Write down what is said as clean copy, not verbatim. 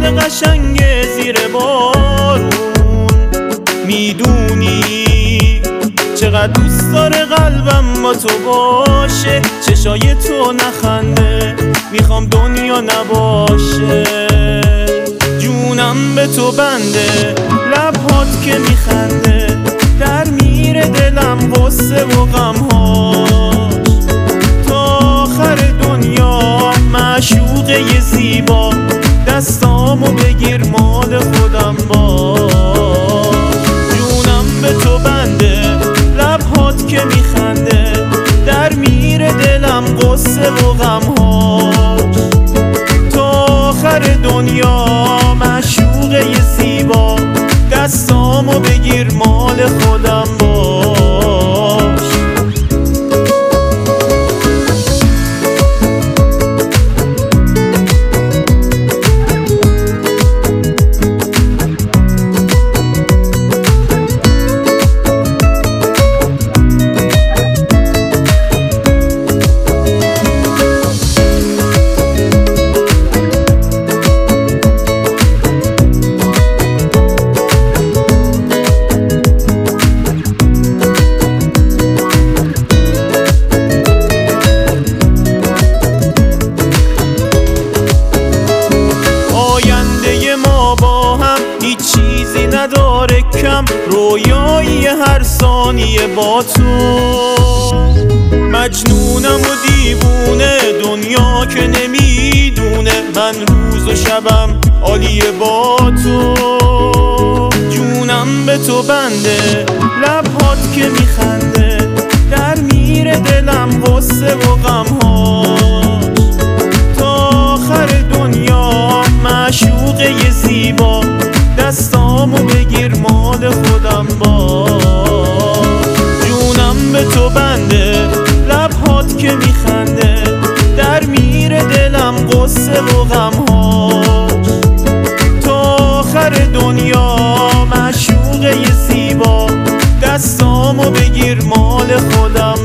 خیال قشنگ زیر بارون. میدونی چقدر دوست داره قلبم با تو باشه، چشای تو نخنده میخوام دنیا نباشه. جونم به تو بنده، لبهات که میخنده در میره دلم غصه و غمهاش. تا آخر دنیا معشوقه ی زیبا، دستامو بگیر مال خودم باش. جونم به تو بنده، لبهات که میخنده در میره دلم غصه و غمهاش. تا آخر دنیا معشوقه ی زیبا، دستامو بگیر مال خودم باش. هیچ چیزی نداره کم، رویایی هر ثانیه با تو. مجنونم و دیوونه، دنیا که نمیدونه من روز و شبم عالیه با تو. جونم به تو بنده، لبهات که میخنده در میره دلم غصه و غمهاش. تا آخر دنیا معشوقه ی زیبا، دستامو بگیر مال خودم باش. جونم به تو بنده، لبهات که میخنده در میره دلم غصه و غمهاش. تا آخر دنیا معشوقه ی زیبا، دستامو بگیر مال خودم